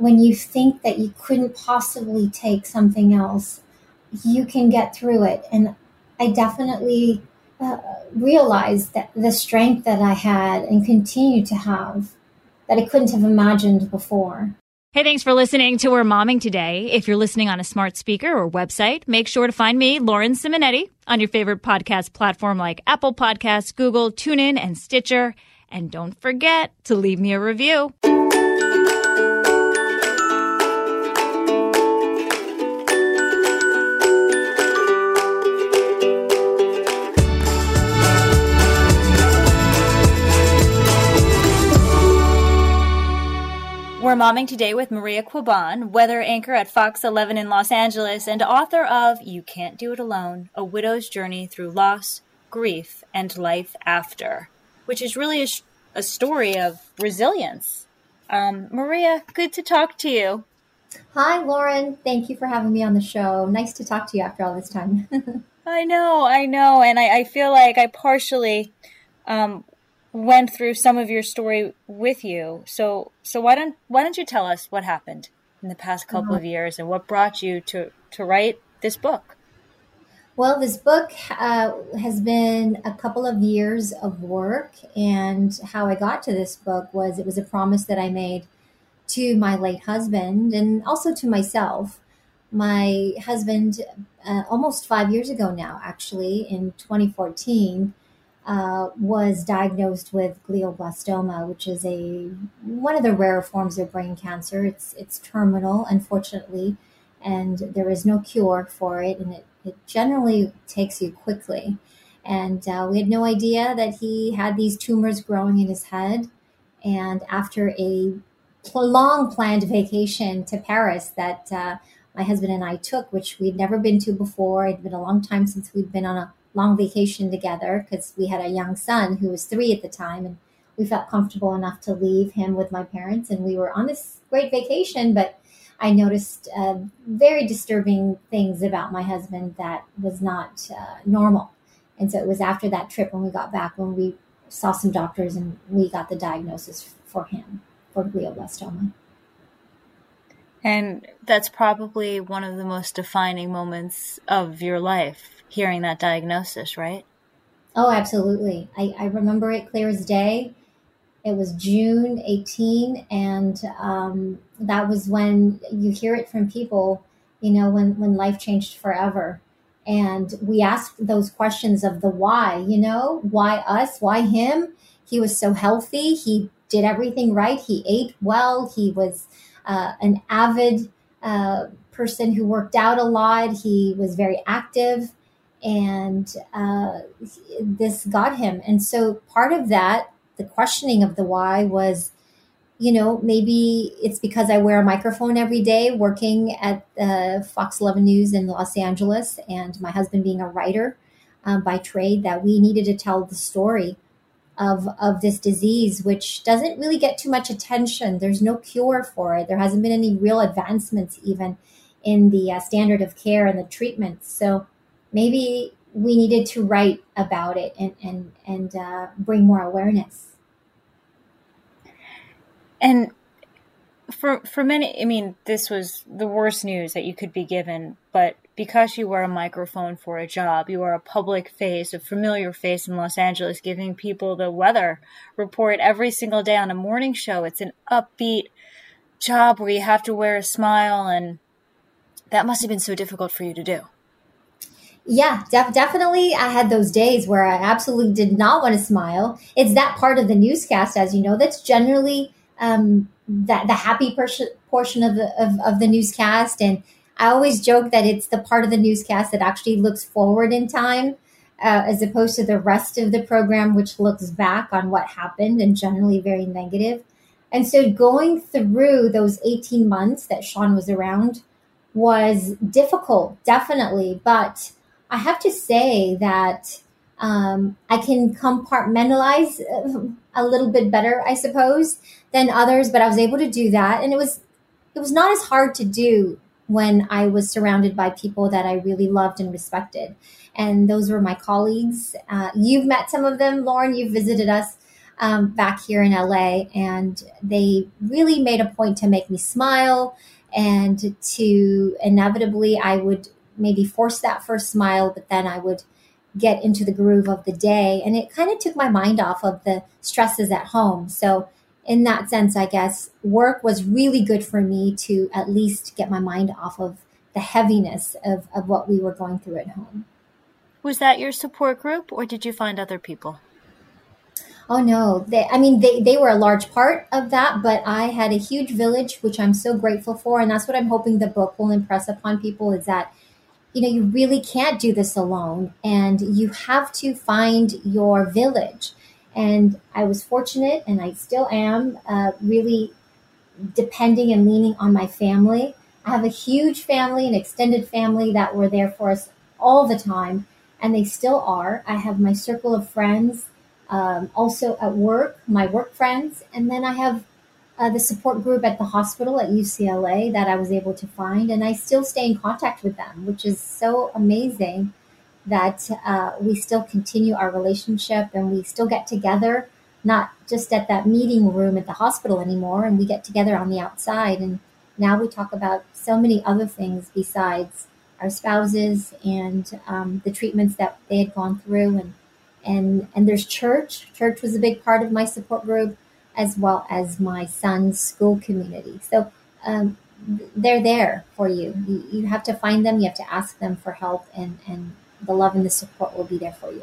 when you think that you couldn't possibly take something else, you can get through it. And I definitely realized that the strength that I had and continue to have that I couldn't have imagined before. Hey, thanks for listening to We're Momming today. If you're listening on a smart speaker or website, make sure to find me, Lauren Simonetti, on your favorite podcast platform like Apple Podcasts, Google, TuneIn, and Stitcher. And don't forget to leave me a review. We're Momming today with Maria Quaban, weather anchor at Fox 11 in Los Angeles and author of You Can't Do It Alone, A Widow's Journey Through Loss, Grief, and Life After, which is really a story of resilience. Maria, good to talk to you. Hi, Lauren. Thank you for having me on the show. Nice to talk to you after all this time. I know. And I feel like I partially went through some of your story with you. So why don't you tell us what happened in the past couple of years and what brought you to write this book? Well, this book has been a couple of years of work, and how I got to this book was it was a promise that I made to my late husband and also to myself. My husband, almost 5 years ago now, actually, in 2014, was diagnosed with glioblastoma, which is one of the rare forms of brain cancer. It's terminal, unfortunately, and there is no cure for it, and it generally takes you quickly. And we had no idea that he had these tumors growing in his head. And after a long planned vacation to Paris that my husband and I took, which we'd never been to before, it'd been a long time since we'd been on a long vacation together because we had a young son who was 3 at the time, and we felt comfortable enough to leave him with my parents, and we were on this great vacation. But I noticed very disturbing things about my husband that was not normal. And so it was after that trip when we got back when we saw some doctors and we got the diagnosis for him for glioblastoma. And that's probably one of the most defining moments of your life, hearing that diagnosis, right? Oh, absolutely. I remember it clear as day. It was June 18, and that was when you hear it from people, when life changed forever. And we asked those questions of the why, why us, why him? He was so healthy. He did everything right. He ate well. He was an avid person who worked out a lot. He was very active, and this got him. And so part of that, the questioning of the why was, maybe it's because I wear a microphone every day working at Fox 11 News in Los Angeles, and my husband being a writer by trade, that we needed to tell the story of this disease, which doesn't really get too much attention. There's no cure for it. There hasn't been any real advancements even in the standard of care and the treatments. So maybe we needed to write about it and bring more awareness. And for many, this was the worst news that you could be given, but because you wear a microphone for a job, you are a public face, a familiar face in Los Angeles, giving people the weather report every single day on a morning show. It's an upbeat job where you have to wear a smile, and that must have been so difficult for you to do. Yeah, definitely. I had those days where I absolutely did not want to smile. It's that part of the newscast, as you know, that's generally the happy portion of the newscast. And I always joke that it's the part of the newscast that actually looks forward in time, as opposed to the rest of the program, which looks back on what happened and generally very negative. And so going through those 18 months that Sean was around was difficult, definitely. But I have to say that I can compartmentalize a little bit better, I suppose, than others. But I was able to do that. And it was not as hard to do when I was surrounded by people that I really loved and respected. And those were my colleagues. You've met some of them, Lauren. You've visited us back here in LA, and they really made a point to make me smile, and to inevitably I would maybe force that first smile, but then I would get into the groove of the day, and it kind of took my mind off of the stresses at home. So in that sense, I guess work was really good for me to at least get my mind off of the heaviness of what we were going through at home. Was that your support group, or did you find other people? Oh no, they were a large part of that, but I had a huge village, which I'm so grateful for. And that's what I'm hoping the book will impress upon people, is that, you really can't do this alone, and you have to find your village. And I was fortunate, and I still am, really depending and leaning on my family. I have a huge family, an extended family that were there for us all the time, and they still are. I have my circle of friends, also at work, my work friends, and then I have the support group at the hospital at UCLA that I was able to find, and I still stay in contact with them, which is so amazing that we still continue our relationship, and we still get together, not just at that meeting room at the hospital anymore, and we get together on the outside. And now we talk about so many other things besides our spouses and the treatments that they had gone through. And there's church. Church was a big part of my support group, as well as my son's school community. So they're there for you. You have to find them. You have to ask them for help, and the love and the support will be there for you.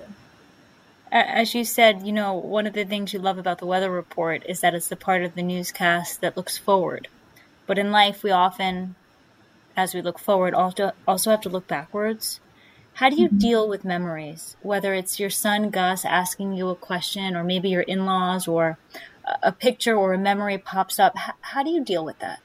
As you said, one of the things you love about the weather report is that it's the part of the newscast that looks forward. But in life, we often, as we look forward, also have to look backwards. How do you deal with memories, whether it's your son Gus asking you a question, or maybe your in-laws, or a picture or a memory pops up? How do you deal with that?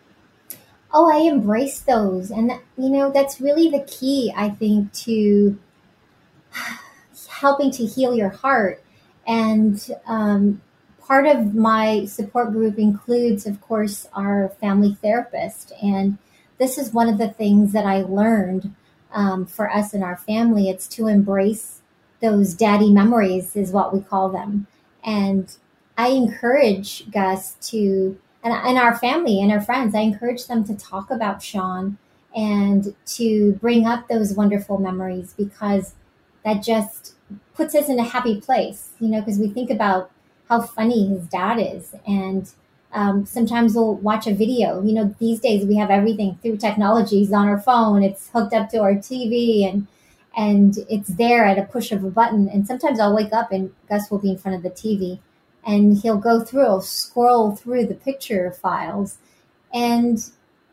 Oh, I embrace those. And, that's really the key, I think, to helping to heal your heart. And part of my support group includes, of course, our family therapist. And this is one of the things that I learned for us and our family. It's to embrace those daddy memories, is what we call them. And I encourage Gus to, and our family and our friends, I encourage them to talk about Sean and to bring up those wonderful memories, because that just puts us in a happy place, because we think about how funny his dad is. And sometimes we'll watch a video. These days we have everything through technologies on our phone. It's hooked up to our TV, and it's there at a push of a button. And sometimes I'll wake up and Gus will be in front of the TV, and he'll scroll through the picture files. And,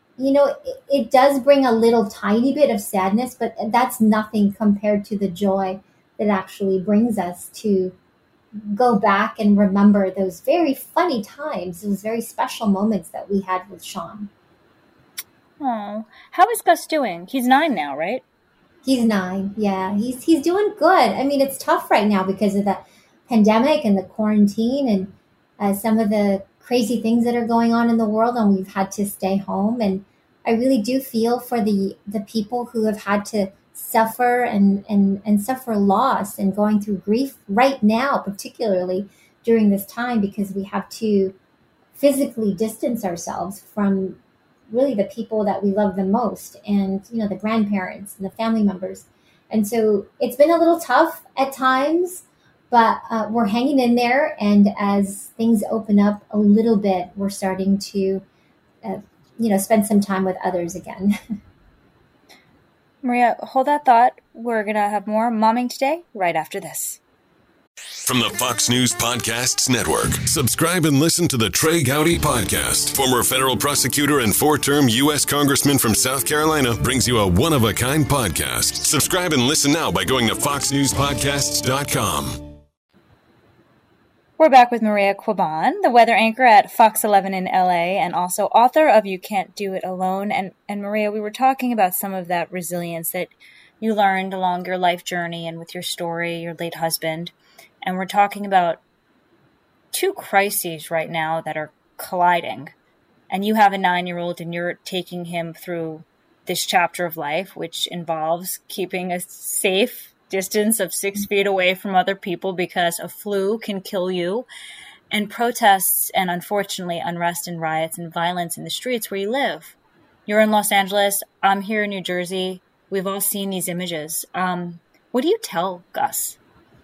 it does bring a little tiny bit of sadness, but that's nothing compared to the joy that actually brings us to go back and remember those very funny times, those very special moments that we had with Sean. Oh, how is Gus doing? He's 9 now, right? He's 9. Yeah, he's doing good. I mean, it's tough right now because of the pandemic and the quarantine, and some of the crazy things that are going on in the world, and we've had to stay home. And I really do feel for the people who have had to suffer and suffer loss and going through grief right now, particularly during this time, because we have to physically distance ourselves from really the people that we love the most, and the grandparents and the family members. And so it's been a little tough at times, but we're hanging in there. And as things open up a little bit, we're starting to spend some time with others again. Maria, hold that thought. We're going to have more Momming Today right after this. From the Fox News Podcasts Network, subscribe and listen to the Trey Gowdy Podcast. Former federal prosecutor and 4-term U.S. Congressman from South Carolina brings you a one-of-a-kind podcast. Subscribe and listen now by going to foxnewspodcasts.com. We're back with Maria Quaban, the weather anchor at Fox 11 in LA, and also author of You Can't Do It Alone. And Maria, we were talking about some of that resilience that you learned along your life journey and with your story, your late husband. And we're talking about 2 crises right now that are colliding. And you have a 9-year-old, and you're taking him through this chapter of life, which involves keeping a safe distance of 6 feet away from other people because a flu can kill you, and protests and, unfortunately, unrest and riots and violence in the streets where you live. You're in Los Angeles. I'm here in New Jersey. We've all seen these images. What do you tell Gus?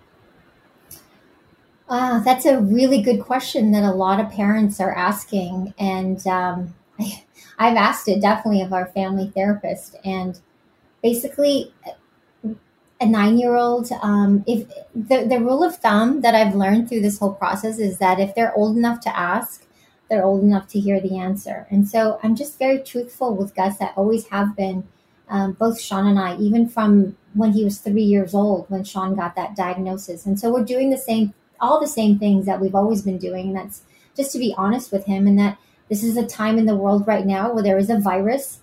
That's a really good question that a lot of parents are asking. And I've asked it definitely of our family therapist. And basically, a 9-year-old, if the rule of thumb that I've learned through this whole process is that if they're old enough to ask, they're old enough to hear the answer. And so I'm just very truthful with Gus. I always have been, both Sean and I, even from when he was 3 years old, when Sean got that diagnosis. And so we're doing all the same things that we've always been doing. And that's just to be honest with him, and that this is a time in the world right now where there is a virus.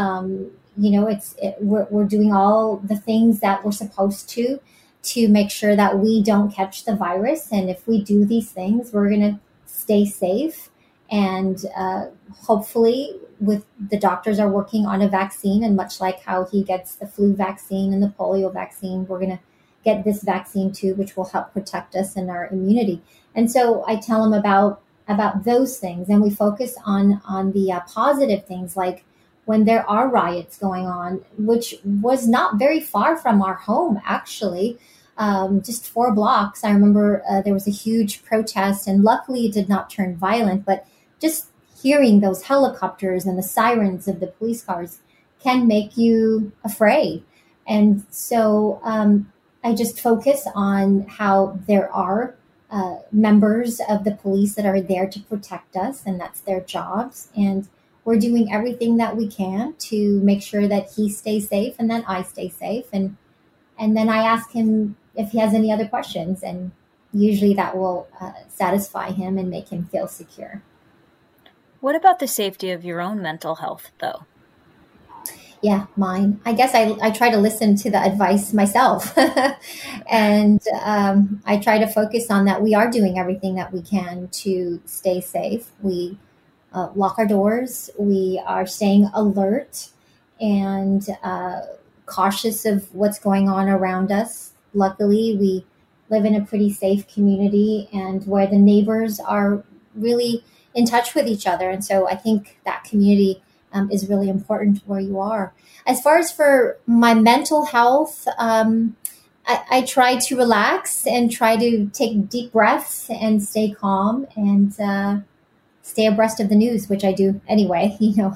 We're doing all the things that we're supposed to make sure that we don't catch the virus. And if we do these things, we're going to stay safe. And hopefully, with the doctors are working on a vaccine, and much like how he gets the flu vaccine and the polio vaccine, we're going to get this vaccine too, which will help protect us and our immunity. And so I tell him about those things, and we focus on the positive things, like when there are riots going on, which was not very far from our home, actually. Just 4 blocks. I remember there was a huge protest, and luckily it did not turn violent, but just hearing those helicopters and the sirens of the police cars can make you afraid. And so I just focus on how there are members of the police that are there to protect us, and that's their jobs. And we're doing everything that we can to make sure that he stays safe and then I stay safe. And then I ask him if he has any other questions, and usually that will satisfy him and make him feel secure. What about the safety of your own mental health, though? Yeah, mine. I guess I try to listen to the advice myself. And I try to focus on that. We are doing everything that we can to stay safe. We lock our doors. We are staying alert and cautious of what's going on around us. Luckily, we live in a pretty safe community, and where the neighbors are really in touch with each other. And so I think that community is really important where you are. As far as for my mental health, I try to relax and try to take deep breaths and stay calm and stay abreast of the news, which I do anyway. We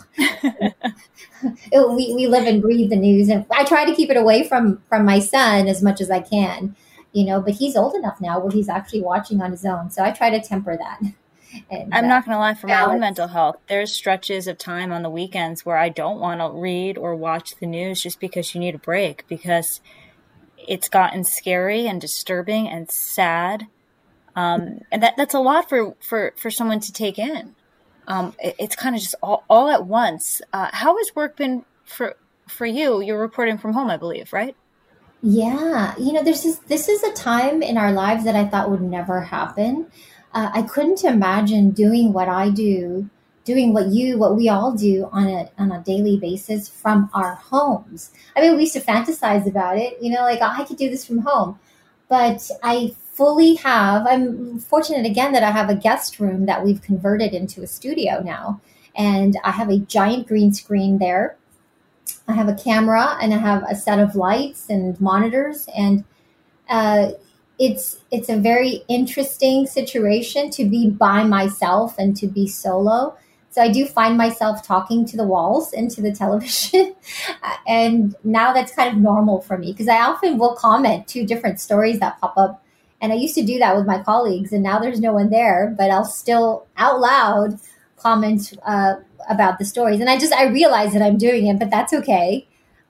live and breathe the news, and I try to keep it away from my son as much as I can, but he's old enough now where he's actually watching on his own. So I try to temper that. And, I'm not going to lie, for my own mental health, there's stretches of time on the weekends where I don't want to read or watch the news just because you need a break, because it's gotten scary and disturbing and sad. And that's a lot for someone to take in. It's kind of just all at once. How has work been for you? You're reporting from home, I believe, right? Yeah. This is a time in our lives that I thought would never happen. I couldn't imagine doing what I do, doing what we all do on a daily basis from our homes. I mean, we used to fantasize about it, I could do this from home, but I'm fortunate again that I have a guest room that we've converted into a studio now. And I have a giant green screen there. I have a camera and I have a set of lights and monitors, and it's a very interesting situation to be by myself and to be solo. So I do find myself talking to the walls and to the television. And now that's kind of normal for me, because I often will comment to different stories that pop up. And I used to do that with my colleagues, and now there's no one there, but I'll still out loud comment about the stories. And I realize that I'm doing it, but that's okay.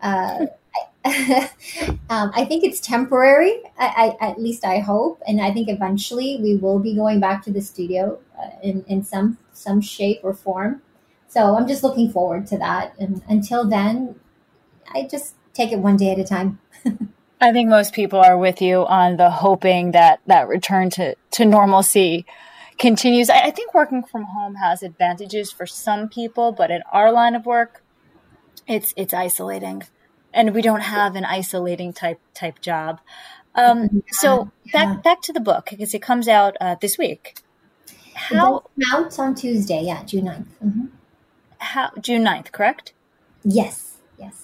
I think it's temporary. At least I hope, and I think eventually we will be going back to the studio in some shape or form. So I'm just looking forward to that. And until then, I just take it one day at a time. I think most people are with you on the hoping that return to normalcy continues. I think working from home has advantages for some people, but in our line of work, it's isolating. and we don't have an isolating type job. So back to the book, because it comes out this week. It does come out on Tuesday, June 9th. Mm-hmm. June 9th, correct? Yes.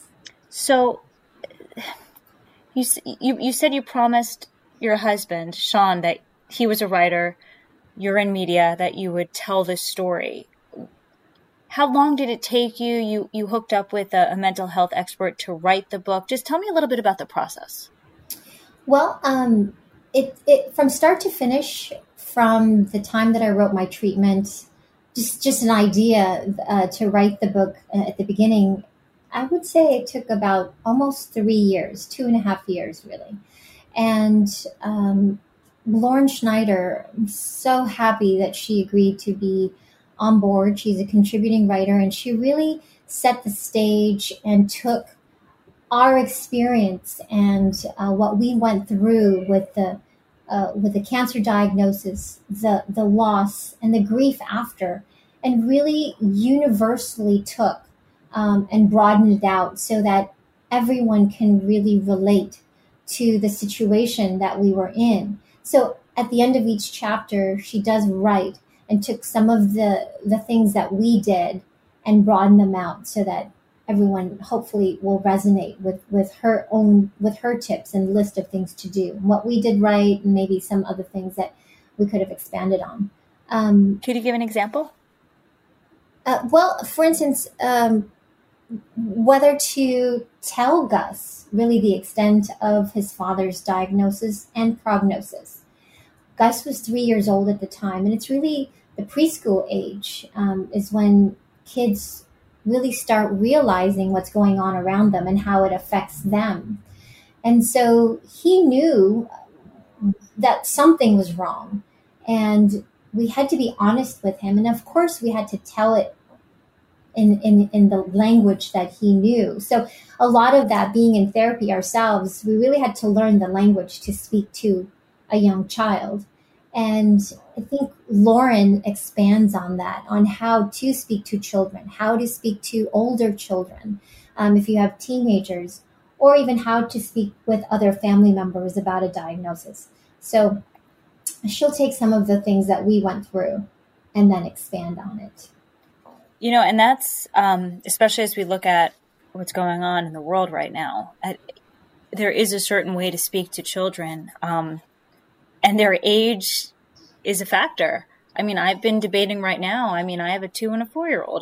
So you said you promised your husband, Sean, that he was a writer, you're in media, that you would tell this story. How long did it take you? You hooked up with a mental health expert to write the book. Just tell me a little bit about the process. Well, it from start to finish, from the time that I wrote my treatment, just an idea to write the book at the beginning, I would say it took about almost 3 years, 2.5 years, really. And Lauren Schneider, I'm so happy that she agreed to be on board. She's a contributing writer, and she really set the stage and took our experience and what we went through with the cancer diagnosis, the loss, and the grief after, and really universally took and broadened it out so that everyone can really relate to the situation that we were in. So at the end of each chapter, she does write and took some of the things that we did and broadened them out so that everyone hopefully will resonate with her tips and list of things to do, what we did right, and maybe some other things that we could have expanded on. Could you give an example? Well, for instance, whether to tell Gus really the extent of his father's diagnosis and prognosis. Gus was 3 years old at the time, and it's really the preschool age is when kids really start realizing what's going on around them and how it affects them. And so he knew that something was wrong, and we had to be honest with him. And of course we had to tell it in the language that he knew. So a lot of that, being in therapy ourselves, we really had to learn the language to speak to a young child. And I think Lauren expands on that, on how to speak to children, how to speak to older children, if you have teenagers, or even how to speak with other family members about a diagnosis. So she'll take some of the things that we went through and then expand on it. You know, and that's, especially as we look at what's going on in the world right now, there is a certain way to speak to children, and their age is a factor. I mean, I've been debating right now. I mean, I have a 2 and a 4-year-old.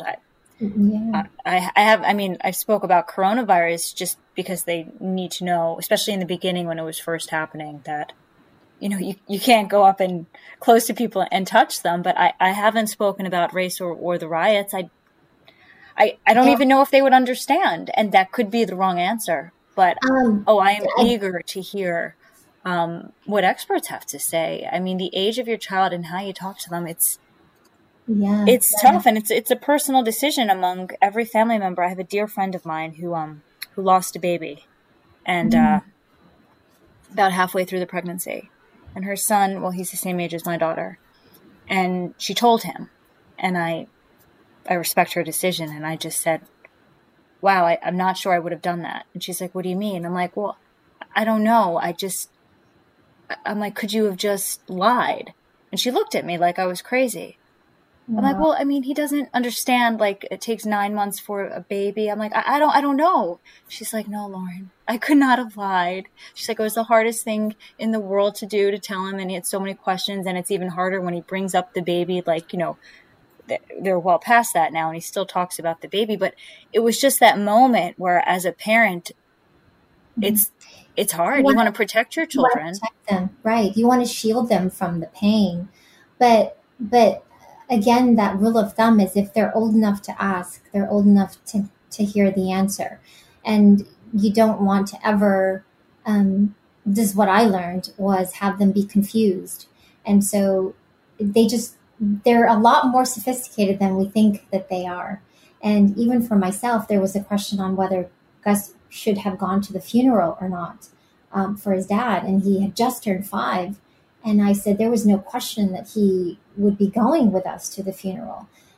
I spoke about coronavirus just because they need to know, especially in the beginning when it was first happening, that, you know, you can't go up and close to people and touch them. But I haven't spoken about race or the riots. I don't even know if they would understand. And that could be the wrong answer. But, I am eager to hear what experts have to say. I mean, the age of your child and how you talk to them, it's tough, and it's a personal decision among every family member. I have a dear friend of mine who lost a baby, and about halfway through the pregnancy, and her son, well, he's the same age as my daughter, and she told him, and I respect her decision, and I just said, wow, I'm not sure I would have done that. And she's like, what do you mean? I'm like, well, I don't know. I'm like, could you have just lied? And she looked at me like I was crazy. I'm like, well, I mean, he doesn't understand, like, it takes 9 months for a baby. I'm like, I don't know. She's like, no, Lauren, I could not have lied. She's like, it was the hardest thing in the world to do, to tell him. And he had so many questions. And it's even harder when he brings up the baby, like, you know, they're well past that now. And he still talks about the baby. But it was just that moment where, as a parent, it's hard. You want to protect your children. You want to protect them, right? You want to shield them from the pain. But again, that rule of thumb is if they're old enough to ask, they're old enough to hear the answer. And you don't want to ever, this is what I learned, was have them be confused. And so they're a lot more sophisticated than we think that they are. And even for myself, there was a question on whether Gus should have gone to the funeral or not for his dad. And he had just turned 5. And I said there was no question that he would be going with us to the funeral.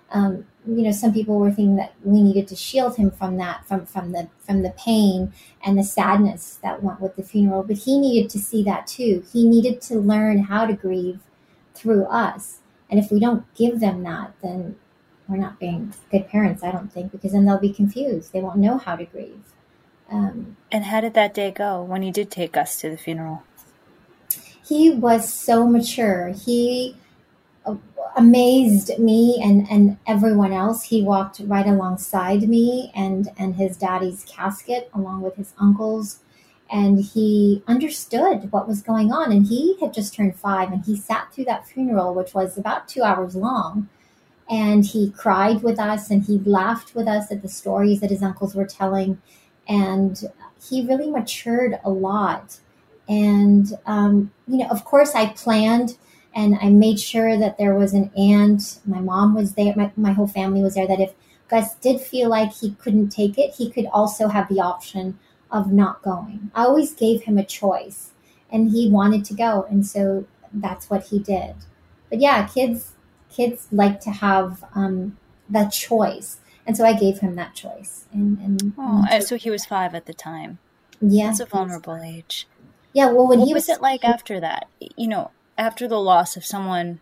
Some people were thinking that we needed to shield him from that, from the pain and the sadness that went with the funeral. But he needed to see that too. He needed to learn how to grieve through us. And if we don't give them that, then we're not being good parents, I don't think, because then they'll be confused. They won't know how to grieve. And how did that day go when he did take us to the funeral? He was so mature. He amazed me and everyone else. He walked right alongside me and his daddy's casket along with his uncle's, and he understood what was going on. And he had just turned 5, and he sat through that funeral, which was about 2 hours long. And he cried with us, and he laughed with us at the stories that his uncles were telling. And he really matured a lot. And, of course, I planned and I made sure that there was an aunt. My mom was there. My whole family was there, that if Gus did feel like he couldn't take it, he could also have the option of not going. I always gave him a choice, and he wanted to go. And so that's what he did. But yeah, kids like to have that choice. And so I gave him that choice. So he was 5 at the time. Yeah. That's a vulnerable age. Yeah. Well, what was it like after that? After the loss of someone,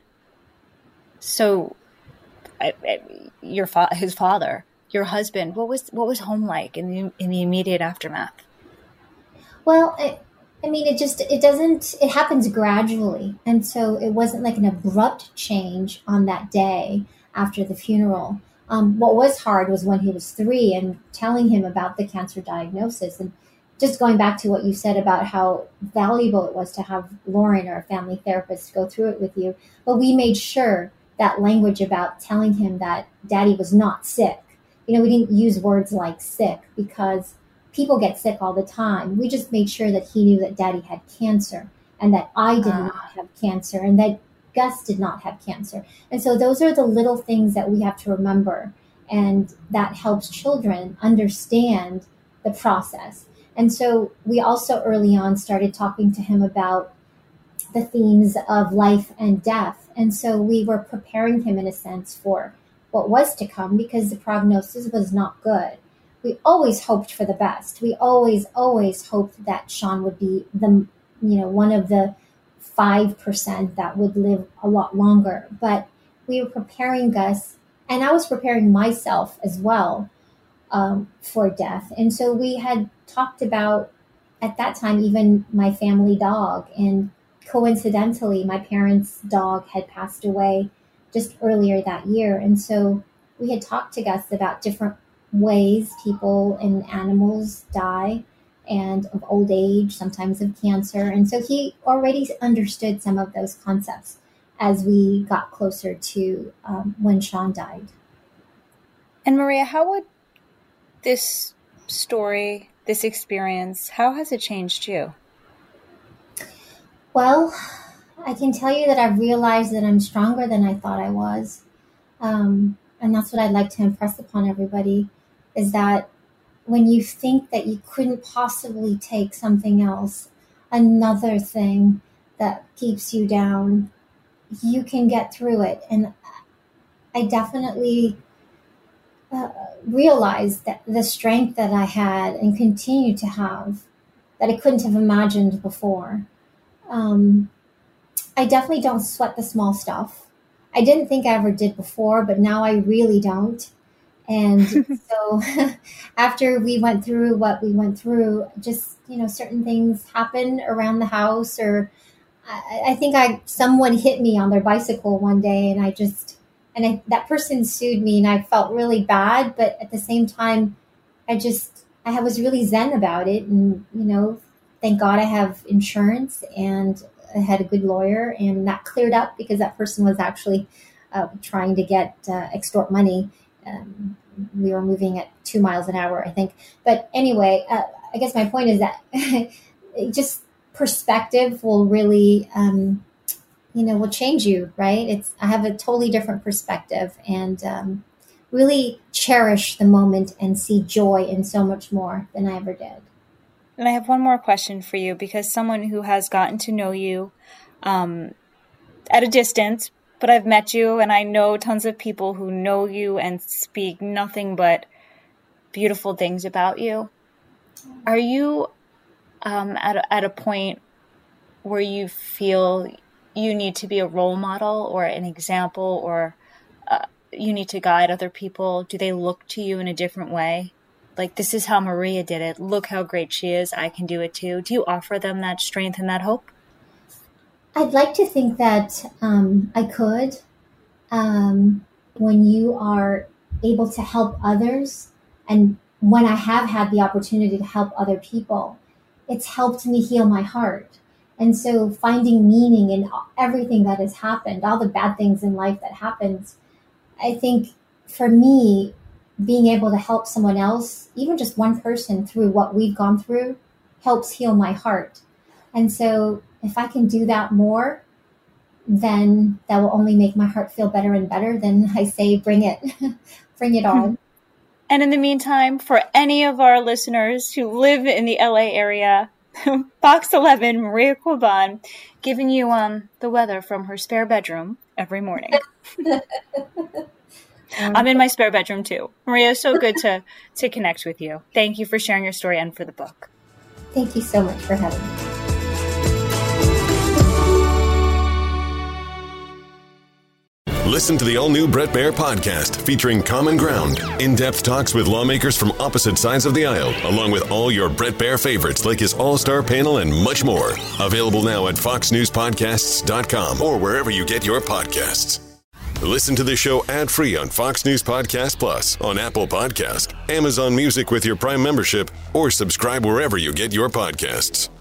his father, your husband, what was home like in the immediate aftermath? Well, it happens gradually. And so it wasn't like an abrupt change on that day after the funeral. What was hard was when he was 3 and telling him about the cancer diagnosis. And just going back to what you said about how valuable it was to have Lauren or a family therapist go through it with you. But we made sure that language about telling him that Daddy was not sick. We didn't use words like sick because people get sick all the time. We just made sure that he knew that Daddy had cancer, and that I did not have cancer, and that Gus did not have cancer. And so those are the little things that we have to remember. And that helps children understand the process. And so we also early on started talking to him about the themes of life and death. And so we were preparing him in a sense for what was to come, because the prognosis was not good. We always hoped for the best. We always hoped that Sean would be one of the 5% that would live a lot longer. But we were preparing Gus, and I was preparing myself as well for death. And so we had talked about, at that time, even my family dog. And coincidentally, my parents' dog had passed away just earlier that year. And so we had talked to Gus about different ways people and animals die, and of old age, sometimes of cancer. And so he already understood some of those concepts as we got closer to when Sean died. And Maria, how would this story, this experience, how has it changed you? Well, I can tell you that I've realized that I'm stronger than I thought I was. And that's what I'd like to impress upon everybody, is that when you think that you couldn't possibly take something else, another thing that keeps you down, you can get through it. And I definitely realized that the strength that I had and continue to have, that I couldn't have imagined before. I definitely don't sweat the small stuff. I didn't think I ever did before, but now I really don't. And so after we went through what we went through, just, certain things happen around the house, or I think someone hit me on their bicycle one day, and that person sued me, and I felt really bad. But at the same time, I was really zen about it. And, thank God I have insurance, and I had a good lawyer, and that cleared up because that person was actually trying to extort money. We were moving at 2 miles an hour, I think. But anyway, I guess my point is that just perspective will really, will change you, right? I have a totally different perspective, and really cherish the moment and see joy in so much more than I ever did. And I have one more question for you, because someone who has gotten to know you at a distance, but I've met you, and I know tons of people who know you and speak nothing but beautiful things about you. Are you at a point where you feel you need to be a role model or an example, or you need to guide other people? Do they look to you in a different way? Like, this is how Maria did it. Look how great she is. I can do it too. Do you offer them that strength and that hope? I'd like to think that I could. When you are able to help others, and when I have had the opportunity to help other people, it's helped me heal my heart. And so finding meaning in everything that has happened, all the bad things in life that happens, I think for me, being able to help someone else, even just one person through what we've gone through, helps heal my heart. And so if I can do that more, then that will only make my heart feel better and better. Then I say, bring it, bring it on. And in the meantime, for any of our listeners who live in the LA area, Fox 11, Maria Quaban, giving you the weather from her spare bedroom every morning. I'm in my spare bedroom too. Maria, so good to connect with you. Thank you for sharing your story and for the book. Thank you so much for having me. Listen to the all-new Bret Baier podcast featuring Common Ground, in-depth talks with lawmakers from opposite sides of the aisle, along with all your Bret Baier favorites like his all-star panel and much more. Available now at foxnewspodcasts.com or wherever you get your podcasts. Listen to the show ad-free on Fox News Podcast Plus, on Apple Podcast, Amazon Music with your Prime membership, or subscribe wherever you get your podcasts.